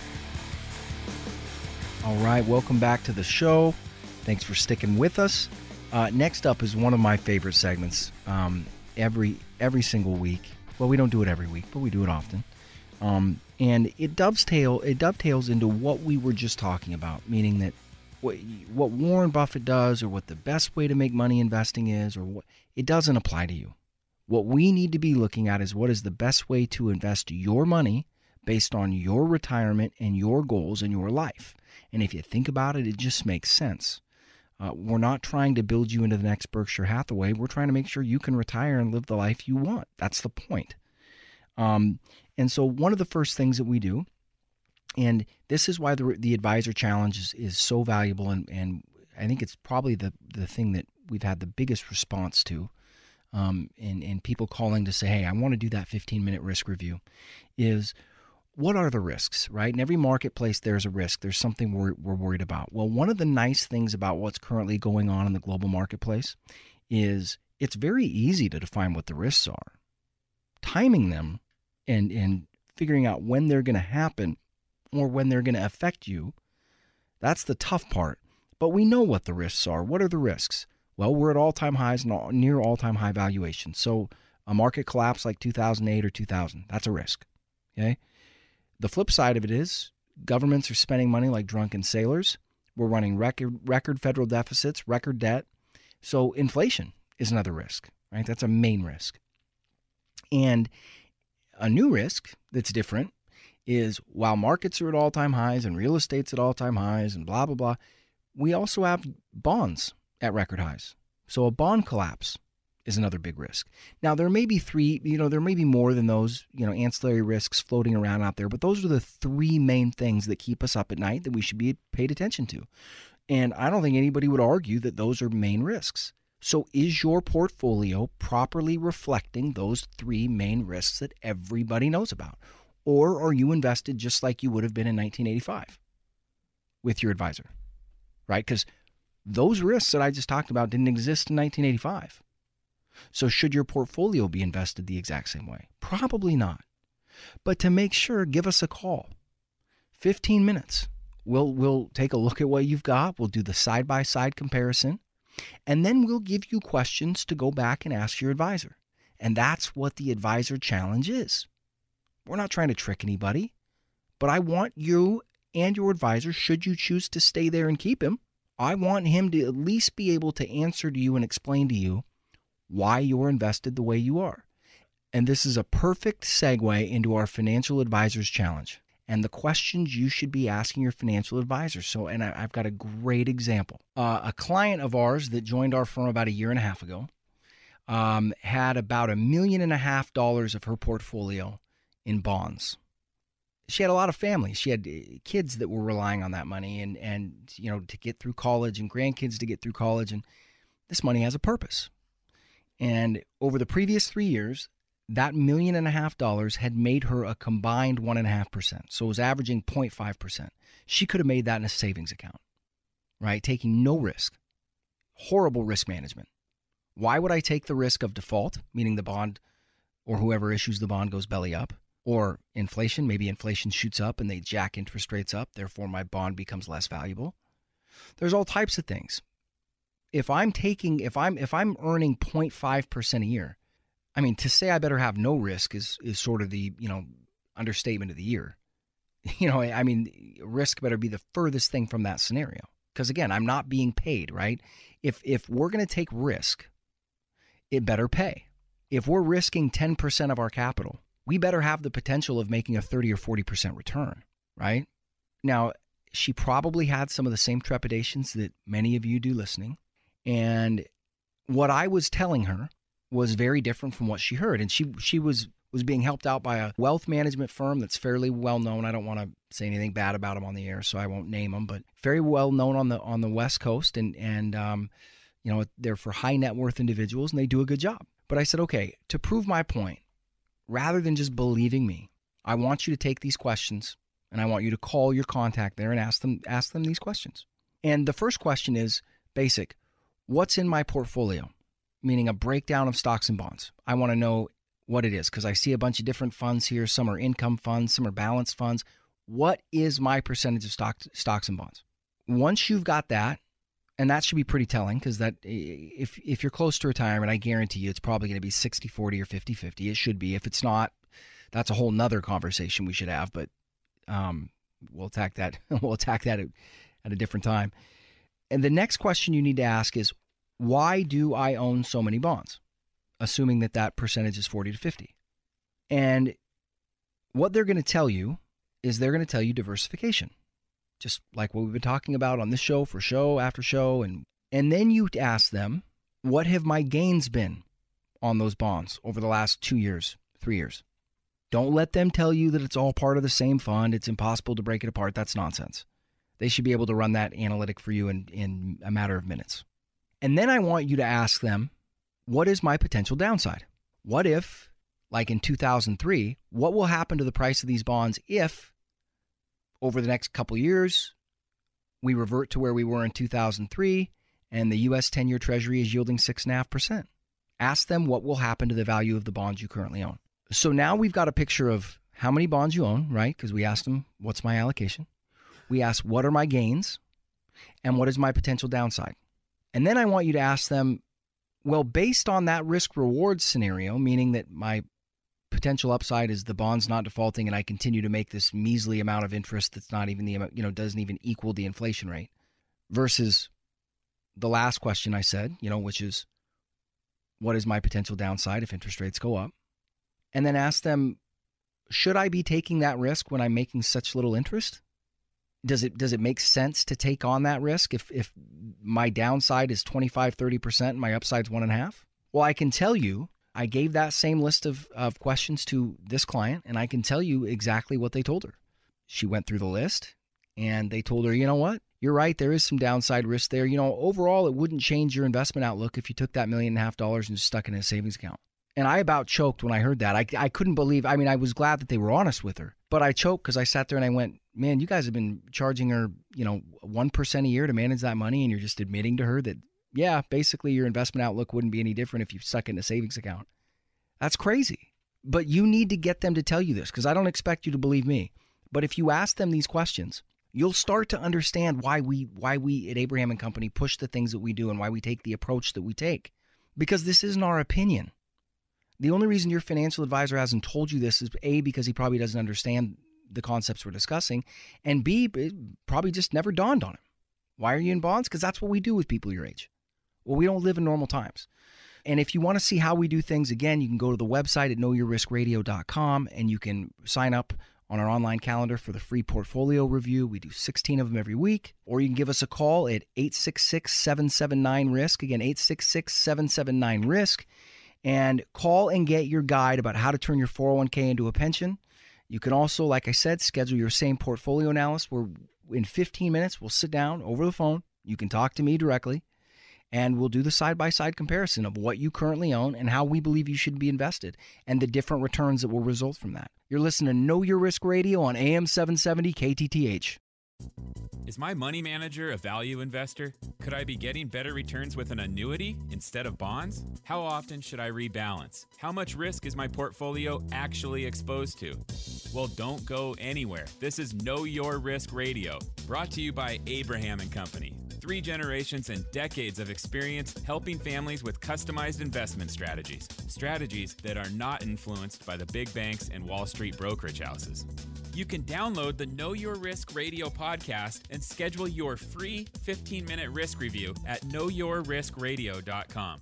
All right, welcome back to the show. Thanks for sticking with us. Uh, next up is one of my favorite segments um, every every single week. Well, we don't do it every week, but we do it often. Um, and it dovetail it dovetails into what we were just talking about, meaning that what, what Warren Buffett does or what the best way to make money investing is, or what it doesn't apply to you. What we need to be looking at is what is the best way to invest your money based on your retirement and your goals in your life. And if you think about it, it just makes sense. Uh, we're not trying to build you into the next Berkshire Hathaway. We're trying to make sure you can retire and live the life you want. That's the point. Um, and so one of the first things that we do, and this is why the, the Advisor Challenge is, is so valuable, and, and I think it's probably the, the thing that we've had the biggest response to, um, and, and people calling to say, hey, I want to do that fifteen minute risk review, is what are the risks, right? In every marketplace, there's a risk. There's something we're, we're worried about. Well, one of the nice things about what's currently going on in the global marketplace is it's very easy to define what the risks are. Timing them and, and figuring out when they're going to happen or when they're going to affect you, that's the tough part. But we know what the risks are. What are the risks? Well, we're at all-time highs and all, near all-time high valuation. So a market collapse like two thousand eight or two thousand, that's a risk, okay? The flip side of it is governments are spending money like drunken sailors. We're running record record federal deficits, record debt. So inflation is another risk, right? That's a main risk. And a new risk that's different is while markets are at all-time highs and real estate's at all-time highs and blah, blah, blah, we also have bonds at record highs. So a bond collapse is another big risk. Now, there may be three, you know, there may be more than those, you know, ancillary risks floating around out there, but those are the three main things that keep us up at night that we should be paid attention to. And I don't think anybody would argue that those are main risks. So is your portfolio properly reflecting those three main risks that everybody knows about? Or are you invested just like you would have been in nineteen eighty-five with your advisor, right? Because those risks that I just talked about didn't exist in nineteen eighty-five. So should your portfolio be invested the exact same way? Probably not. But to make sure, give us a call. fifteen minutes. We'll, we'll take a look at what you've got. We'll do the side-by-side comparison. And then we'll give you questions to go back and ask your advisor. And that's what the Advisor Challenge is. We're not trying to trick anybody. But I want you and your advisor, should you choose to stay there and keep him, I want him to at least be able to answer to you and explain to you why you're invested the way you are. And this is a perfect segue into our Financial Advisors Challenge. and the questions you should be asking your financial advisor. So, and I, I've got a great example. Uh, a client of ours that joined our firm about a year and a half ago um, had about a million and a half dollars of her portfolio in bonds. She had a lot of family. She had kids that were relying on that money and, and, you know, to get through college, and grandkids to get through college. And this money has a purpose. And over the previous three years, that million and a half dollars had made her a combined one and a half percent. So it was averaging zero point five percent. She could have made that in a savings account, right? Taking no risk. Horrible risk management. Why would I take the risk of default, meaning the bond or whoever issues the bond goes belly up? Or inflation, maybe inflation shoots up and they jack interest rates up, therefore my bond becomes less valuable. There's all types of things. If I'm taking, if I'm if I'm earning zero point five percent a year, I mean, to say I better have no risk is is sort of the, you know, understatement of the year. You know, I mean, risk better be the furthest thing from that scenario. Because again, I'm not being paid, right? If if we're going to take risk, it better pay. If we're risking ten percent of our capital, we better have the potential of making a thirty or forty percent return, right? Now, she probably had some of the same trepidations that many of you do listening. And what I was telling her was very different from what she heard. And she she was, was being helped out by a wealth management firm that's fairly well known. I don't want to say anything bad about them on the air, so I won't name them, but very well known on the on the West Coast. And, and um, you know, they're for high net worth individuals, and they do a good job. But I said, okay, to prove my point, rather than just believing me, I want you to take these questions and I want you to call your contact there and ask them ask them these questions. And the first question is basic. What's in my portfolio? Meaning a breakdown of stocks and bonds. I want to know what it is because I see a bunch of different funds here. Some are income funds, some are balanced funds. What is my percentage of stock, stocks and bonds? Once you've got that, and that should be pretty telling because that if if you're close to retirement, I guarantee you it's probably going to be sixty forty or fifty fifty. It should be. If it's not, that's a whole nother conversation we should have, but um, we'll attack that. we'll attack that at, at a different time. And the next question you need to ask is, why do I own so many bonds? Assuming that that percentage is forty to fifty. And what they're going to tell you is they're going to tell you diversification. Just like what we've been talking about on this show for show after show. And, and then you ask them, what have my gains been on those bonds over the last two years, three years? Don't let them tell you that it's all part of the same fund. It's impossible to break it apart. That's nonsense. They should be able to run that analytic for you in, in a matter of minutes. And then I want you to ask them, what is my potential downside? What if, like in two thousand three, what will happen to the price of these bonds if over the next couple years, we revert to where we were in two thousand three, and the U S ten-year Treasury is yielding six point five percent. Ask them what will happen to the value of the bonds you currently own. So now we've got a picture of how many bonds you own, right? Because we asked them, what's my allocation? We asked, what are my gains? And what is my potential downside? And then I want you to ask them, well, based on that risk-reward scenario, meaning that my potential upside is the bonds not defaulting and I continue to make this measly amount of interest that's not even the, you know, doesn't even equal the inflation rate, versus the last question I said, you know, which is what is my potential downside if interest rates go up? And then ask them, should I be taking that risk when I'm making such little interest? Does it does it make sense to take on that risk if if my downside is twenty-five, thirty percent and my upside's one and a half? Well, I can tell you, I gave that same list of, of questions to this client, and I can tell you exactly what they told her. She went through the list, and they told her, you know what? You're right, there is some downside risk there. You know, overall, it wouldn't change your investment outlook if you took that million and a half dollars and just stuck it in a savings account. And I about choked when I heard that. I, I couldn't believe, I mean, I was glad that they were honest with her, but I choked because I sat there and I went, man, you guys have been charging her, you know, one percent a year to manage that money, and you're just admitting to her that, yeah, basically your investment outlook wouldn't be any different if you stuck it in a savings account. That's crazy. But you need to get them to tell you this, because I don't expect you to believe me. But if you ask them these questions, you'll start to understand why we why we at Abraham and Company push the things that we do and why we take the approach that we take. Because this isn't our opinion. The only reason your financial advisor hasn't told you this is A, because he probably doesn't understand the concepts we're discussing, and B, it probably just never dawned on him. Why are you in bonds? Because that's what we do with people your age. Well, we don't live in normal times. And if you want to see how we do things, again, you can go to the website at know your risk radio dot com and you can sign up on our online calendar for the free portfolio review. We do sixteen of them every week. Or you can give us a call at eight six six, seven seven nine, risk. Again, eight six six, seven seven nine, risk. And call and get your guide about how to turn your four oh one k into a pension. You can also, like I said, schedule your same portfolio analysis where in fifteen minutes we'll sit down over the phone. You can talk to me directly, and we'll do the side-by-side comparison of what you currently own and how we believe you should be invested and the different returns that will result from that. You're listening to Know Your Risk Radio on A M seven seventy K T T H. Is my money manager a value investor? Could I be getting better returns with an annuity instead of bonds? How often should I rebalance? How much risk is my portfolio actually exposed to? Well, don't go anywhere. This is Know Your Risk Radio, brought to you by Abraham and Company. Three generations and decades of experience helping families with customized investment strategies. Strategies that are not influenced by the big banks and Wall Street brokerage houses. You can download the Know Your Risk Radio podcast and schedule your free fifteen-minute risk review at know your risk radio dot com.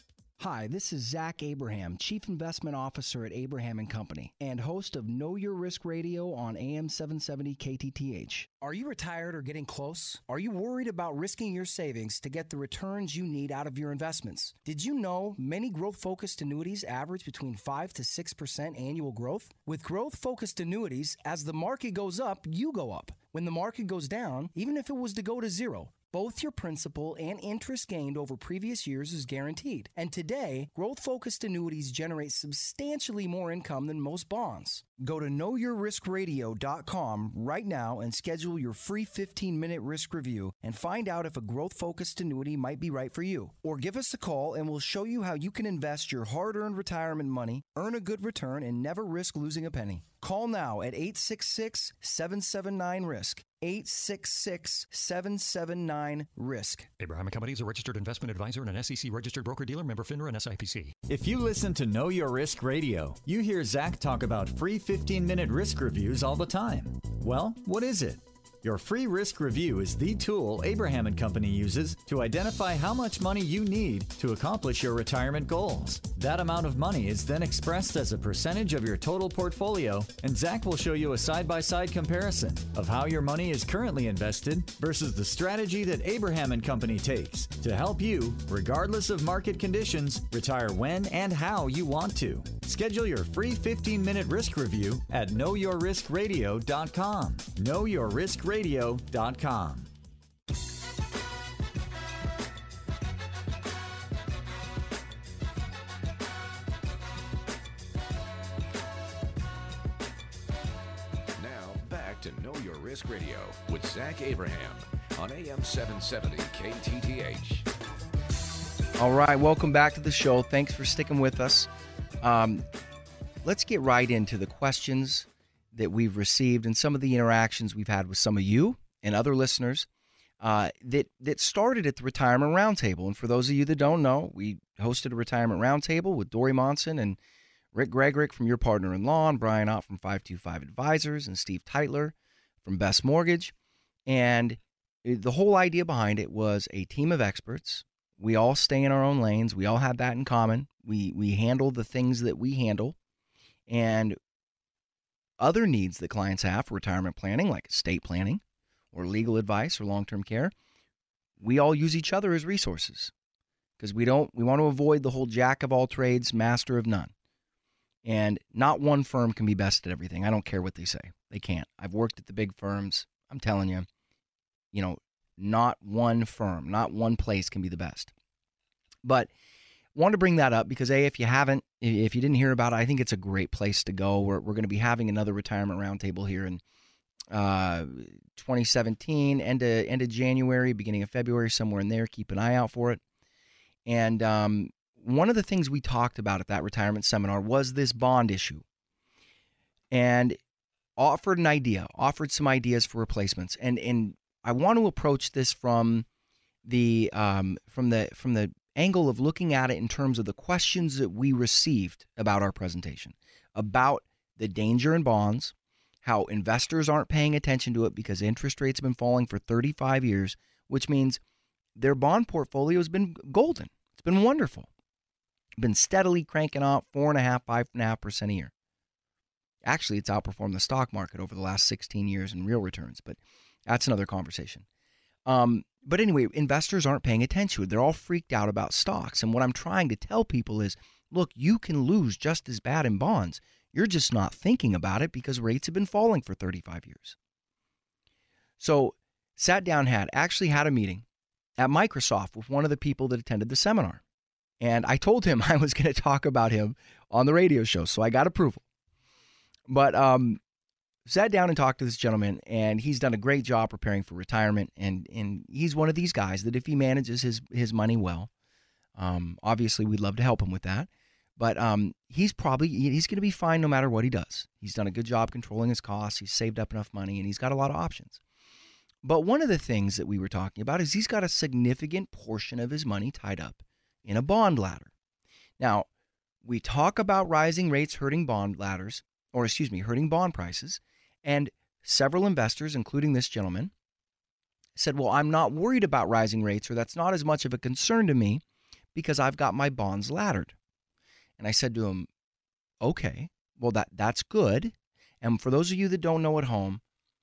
Hi, this is Zach Abraham, Chief Investment Officer at Abraham and Company, and host of Know Your Risk Radio on A M seven seventy K T T H. Are you retired or getting close? Are you worried about risking your savings to get the returns you need out of your investments? Did you know many growth-focused annuities average between five to six percent annual growth? With growth-focused annuities, as the market goes up, you go up. When the market goes down, even if it was to go to zero, both your principal and interest gained over previous years is guaranteed. And today, growth-focused annuities generate substantially more income than most bonds. Go to know your risk radio dot com right now and schedule your free fifteen-minute risk review and find out if a growth-focused annuity might be right for you. Or give us a call and we'll show you how you can invest your hard-earned retirement money, earn a good return, and never risk losing a penny. Call now at eight six six, seven seven nine, risk. eight six six, seven seven nine, risk. Abraham and Company is a registered investment advisor and an S E C registered broker-dealer, member FINRA and S I P C. If you listen to Know Your Risk Radio, you hear Zach talk about free fifteen-minute risk reviews all the time. Well, what is it? Your free risk review is the tool Abraham and Company uses to identify how much money you need to accomplish your retirement goals. That amount of money is then expressed as a percentage of your total portfolio, and Zach will show you a side-by-side comparison of how your money is currently invested versus the strategy that Abraham and Company takes to help you, regardless of market conditions, retire when and how you want to. Schedule your free fifteen-minute risk review at know your risk radio dot com. know your risk radio dot com. Now, back to Know Your Risk Radio with Zach Abraham on A M seven seventy K T T H. All right, welcome back to the show. Thanks for sticking with us. Um, let's get right into the questions that we've received and some of the interactions we've had with some of you and other listeners uh, that that started at the Retirement Roundtable. And for those of you that don't know, we hosted a Retirement Roundtable with Dory Monson and Rick Gregorick from Your Partner in Law, and Brian Ott from five two five Advisors, and Steve Teitler from Best Mortgage. And the whole idea behind it was a team of experts. We all stay in our own lanes. We all have that in common. We we handle the things that we handle. And other needs that clients have for retirement planning, like estate planning or legal advice or long-term care, we all use each other as resources because we don't we want to avoid the whole jack of all trades, master of none. And not one firm can be best at everything. I don't care what they say. They can't. I've worked at the big firms. I'm telling you, you know, not one firm, not one place can be the best. But wanted to bring that up because, A, if you haven't, if you didn't hear about it, I think it's a great place to go. We're, we're going to be having another retirement roundtable here in uh, twenty seventeen, end of, end of January, beginning of February, somewhere in there. Keep an eye out for it. And um, one of the things we talked about at that retirement seminar was this bond issue. And offered an idea, offered some ideas for replacements. And and I want to approach this from the um, from the from the angle of looking at it in terms of the questions that we received about our presentation, about the danger in bonds, how investors aren't paying attention to it because interest rates have been falling for thirty-five years, which means their bond portfolio has been golden. It's been wonderful. Been steadily cranking out four and a half, five and a half percent a year. Actually, it's outperformed the stock market over the last sixteen years in real returns, but that's another conversation. Um, but anyway, investors aren't paying attention to it. They're all freaked out about stocks. And what I'm trying to tell people is, look, you can lose just as bad in bonds. You're just not thinking about it because rates have been falling for thirty-five years. So sat down, had actually had a meeting at Microsoft with one of the people that attended the seminar. And I told him I was going to talk about him on the radio show. So I got approval. But um, sat down and talked to this gentleman, and he's done a great job preparing for retirement. And, and he's one of these guys that if he manages his, his money well, um, obviously we'd love to help him with that. But um, he's probably, he's going to be fine no matter what he does. He's done a good job controlling his costs. He's saved up enough money, and he's got a lot of options. But one of the things that we were talking about is he's got a significant portion of his money tied up in a bond ladder. Now, we talk about rising rates hurting bond ladders, or excuse me, hurting bond prices. And several investors, including this gentleman, said, well, I'm not worried about rising rates, or that's not as much of a concern to me because I've got my bonds laddered. And I said to him, okay, well, that that's good. And for those of you that don't know at home,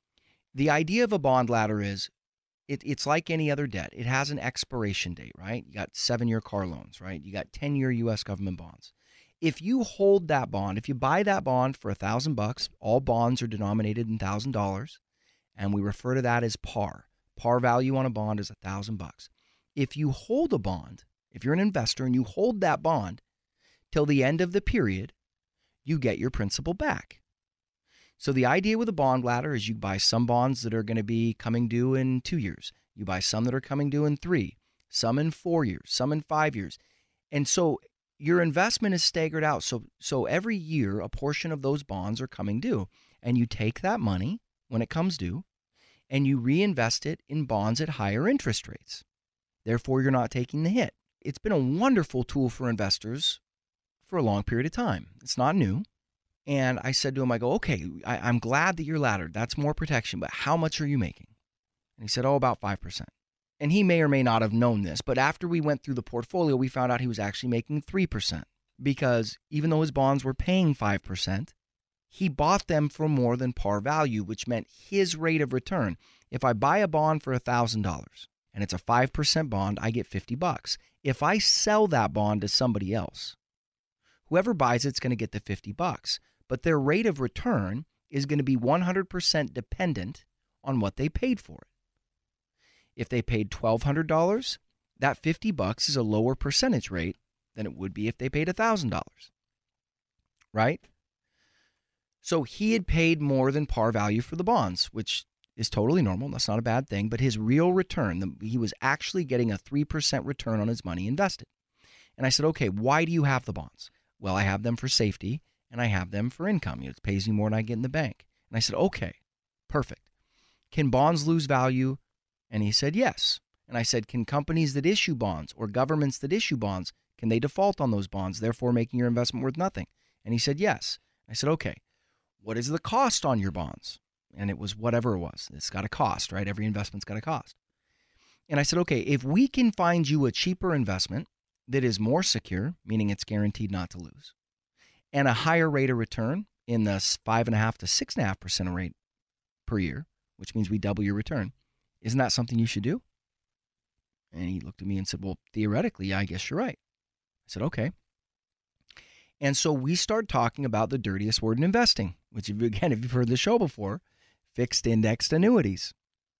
the idea of a bond ladder is it, it's like any other debt. It has an expiration date, right? You got seven-year car loans, right? You got ten-year U S government bonds. If you hold that bond, if you buy that bond for a thousand bucks, all bonds are denominated in thousand dollars, and we refer to that as par. Par value on a bond is a thousand bucks. If you hold a bond, if you're an investor and you hold that bond till the end of the period, you get your principal back. So the idea with a bond ladder is you buy some bonds that are going to be coming due in two years. You buy some that are coming due in three, some in four years, some in five years. And so your investment is staggered out. So, so every year, a portion of those bonds are coming due. And you take that money when it comes due and you reinvest it in bonds at higher interest rates. Therefore, you're not taking the hit. It's been a wonderful tool for investors for a long period of time. It's not new. And I said to him, I go, okay, I, I'm glad that you're laddered. That's more protection, but how much are you making? And he said, oh, about five percent. And he may or may not have known this, but after we went through the portfolio, we found out he was actually making three percent because even though his bonds were paying five percent, he bought them for more than par value, which meant his rate of return. If I buy a bond for one thousand dollars and it's a five percent bond, I get fifty bucks. If I sell that bond to somebody else, whoever buys it's going to get the fifty bucks. But their rate of return is going to be one hundred percent dependent on what they paid for it. If they paid twelve hundred dollars, that fifty bucks is a lower percentage rate than it would be if they paid one thousand dollars. Right? So he had paid more than par value for the bonds, which is totally normal. That's not a bad thing. But his real return, he was actually getting a three percent return on his money invested. And I said, okay, why do you have the bonds? Well, I have them for safety. And I have them for income. It pays me more than I get in the bank. And I said, okay, perfect. Can bonds lose value? And he said, yes. And I said, can companies that issue bonds or governments that issue bonds, can they default on those bonds, therefore making your investment worth nothing? And he said, yes. I said, okay, what is the cost on your bonds? And it was whatever it was. It's got a cost, right? Every investment's got a cost. And I said, okay, if we can find you a cheaper investment that is more secure, meaning it's guaranteed not to lose, and a higher rate of return in the five and a half to six and a half percent rate per year, which means we double your return. Isn't that something you should do? And he looked at me and said, well, theoretically, yeah, I guess you're right. I said, okay. And so we start talking about the dirtiest word in investing, which, again, if you've heard the show before, fixed indexed annuities.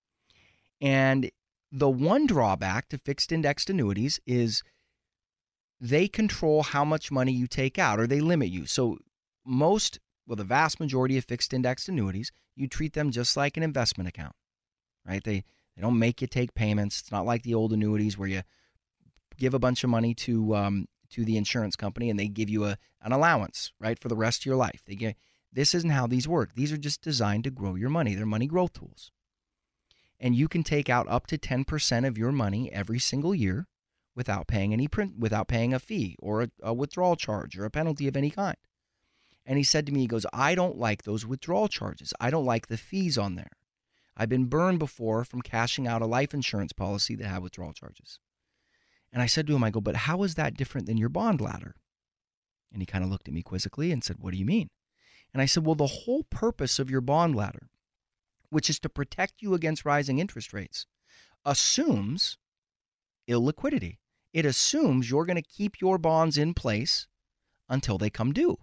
And the one drawback to fixed indexed annuities is they control how much money you take out, or they limit you. So most, well, the vast majority of fixed indexed annuities, you treat them just like an investment account, right? They they don't make you take payments. It's not like the old annuities where you give a bunch of money to um, to the insurance company and they give you a an allowance, right, for the rest of your life. They get, this isn't how these work. These are just designed to grow your money. They're money growth tools. And you can take out up to ten percent of your money every single year without paying any print, without paying a fee or a, a withdrawal charge or a penalty of any kind. And he said to me, he goes, I don't like those withdrawal charges. I don't like the fees on there. I've been burned before from cashing out a life insurance policy that had withdrawal charges. And I said to him, I go, but how is that different than your bond ladder? And he kind of looked at me quizzically and said, what do you mean? And I said, well, the whole purpose of your bond ladder, which is to protect you against rising interest rates, assumes illiquidity. It assumes you're going to keep your bonds in place until they come due.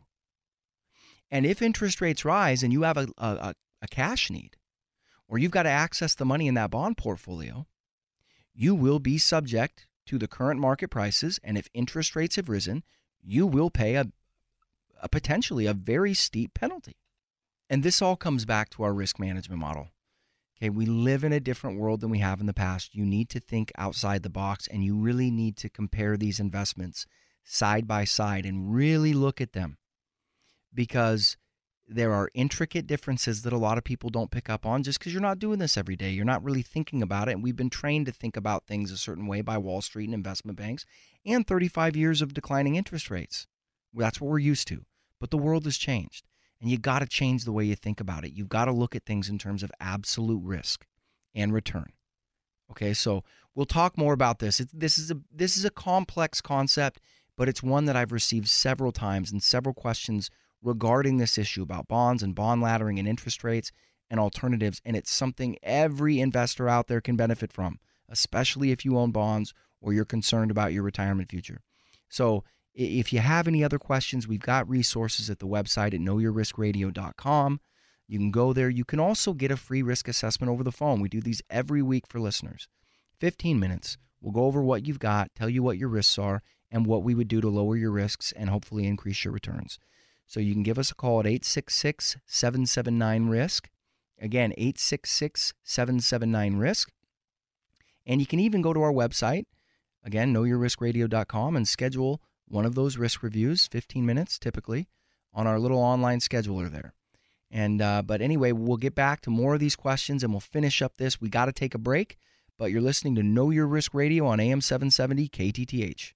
And if interest rates rise and you have a, a, a cash need, or you've got to access the money in that bond portfolio, you will be subject to the current market prices. And if interest rates have risen, you will pay a, a potentially a very steep penalty. And this all comes back to our risk management model. Okay, we live in a different world than we have in the past. You need to think outside the box, and you really need to compare these investments side by side and really look at them, because there are intricate differences that a lot of people don't pick up on just because you're not doing this every day. You're not really thinking about it. And we've been trained to think about things a certain way by Wall Street and investment banks and thirty-five years of declining interest rates. That's what we're used to. But the world has changed, and you got to change the way you think about it. You've got to look at things in terms of absolute risk and return. Okay, so we'll talk more about this. It's, this is a this is a complex concept, but it's one that I've received several times and several questions regarding this issue about bonds and bond laddering and interest rates and alternatives. And it's something every investor out there can benefit from, especially if you own bonds or you're concerned about your retirement future. So if you have any other questions, we've got resources at the website at know your risk radio dot com. You can go there. You can also get a free risk assessment over the phone. We do these every week for listeners. fifteen minutes. We'll go over what you've got, tell you what your risks are, and what we would do to lower your risks and hopefully increase your returns. So you can give us a call at eight six six, seven seven nine, risk. Again, eight six six, seven seven nine, risk. And you can even go to our website, again, know your risk radio dot com, and schedule one of those risk reviews, fifteen minutes typically, on our little online scheduler there. And uh, but anyway, we'll get back to more of these questions and we'll finish up this. We got to take a break, but you're listening to Know Your Risk Radio on A M seven seventy K T T H.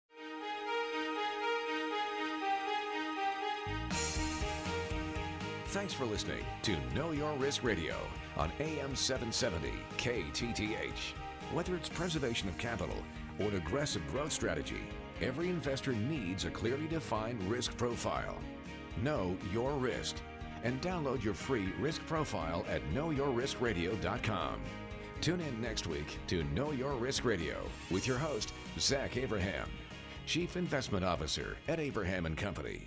Thanks for listening to Know Your Risk Radio on A M seven seventy K T T H. Whether it's preservation of capital or an aggressive growth strategy, every investor needs a clearly defined risk profile. Know your risk and download your free risk profile at know your risk radio dot com. Tune in next week to Know Your Risk Radio with your host, Zach Abraham, Chief Investment Officer at Abraham and Company.